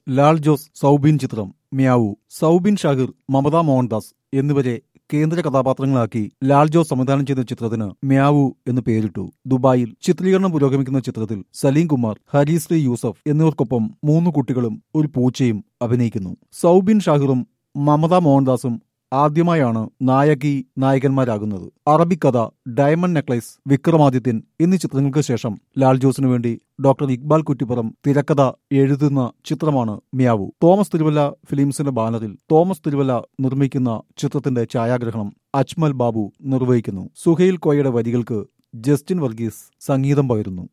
Lal Jose Soubin ചിത്രം meow. Soubin Shahir, Mamta Mohandas എന്നിവരെ കേന്ദ്ര കഥാപാത്രങ്ങളാക്കി ലാൽ ജോസ് സംവിധാനം ചെയ്ത ചിത്രത്തിന് മ്യാവു എന്ന് പേരിട്ടു. ദുബായിൽ ചിത്രീകരണം പുരോഗമിക്കുന്ന ചിത്രത്തിൽ സലീം കുമാർ, ഹരിശ്രീ യൂസഫ് എന്നിവർക്കൊപ്പം 3 കുട്ടികളും ഒരു പൂച്ചയും അഭിനയിക്കുന്നു. സൗബിൻ ഷാഹിറും മമത മോഹൻദാസും ആദ്യമായാണ് നായകി നായകന്മാരാകുന്നത്. അറബിക്കഥ, ഡയമണ്ട് നെക്ലസ്, വിക്രമാദിത്യൻ എന്നീ ചിത്രങ്ങൾക്ക് ശേഷം ലാൽ ജോസിനു വേണ്ടി ഡോക്ടർ ഇക്ബാൽ കുറ്റിപ്പുറം തിരക്കഥ എഴുതുന്ന ചിത്രമാണ് മ്യാവു. തോമസ് തിരുവല്ല ഫിലിംസിന്റെ ബാനറിൽ തോമസ് തിരുവല്ല നിർമ്മിക്കുന്ന ചിത്രത്തിന്റെ ഛായാഗ്രഹണം അജ്മൽ ബാബു നിർവഹിക്കുന്നു. സുഹൈൽ കോയയുടെ വരികൾക്ക് ജസ്റ്റിൻ വർഗീസ് സംഗീതം പകരുന്നു.